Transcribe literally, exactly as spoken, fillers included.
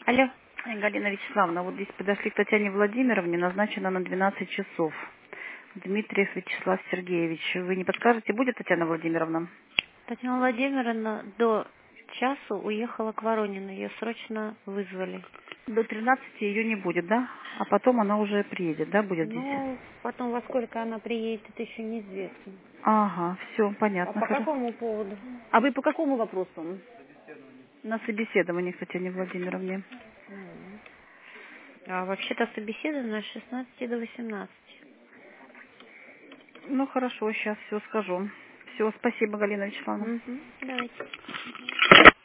Алло. Галина Вячеславовна, вот здесь подошли к Татьяне Владимировне, назначено на двенадцать часов. Дмитриев Вячеслав Сергеевич. Вы не подскажете, будет Татьяна Владимировна? Татьяна Владимировна до часу уехала к Воронину. Ее срочно вызвали. До тринадцати ее не будет, да? А потом она уже приедет, да, будет здесь? Ну, потом во сколько она приедет, это еще неизвестно. Ага, все, А понятно. по Хоро- какому поводу? А вы по какому вопросу? На собеседовании к Татьяне Владимировне. М. А вообще-то собеседование с шестнадцати до восемнадцати. Ну, хорошо, сейчас все скажу. Все, спасибо, Галина Вячеславовна. Угу. Давайте.